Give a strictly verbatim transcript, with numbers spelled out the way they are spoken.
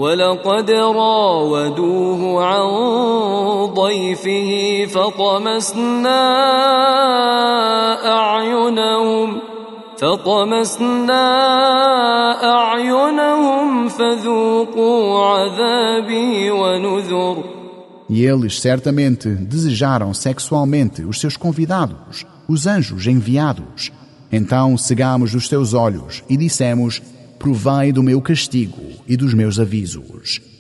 ولقد راودوه عن ضيفه فطمسنا أعينهم فطمسنا أعينهم فذوقوا عذابي ونذر. E eles certamente desejaram sexualmente os seus convidados, os anjos enviados. Então cegamos os teus olhos e dissemos: provai do meu castigo e dos meus avisos.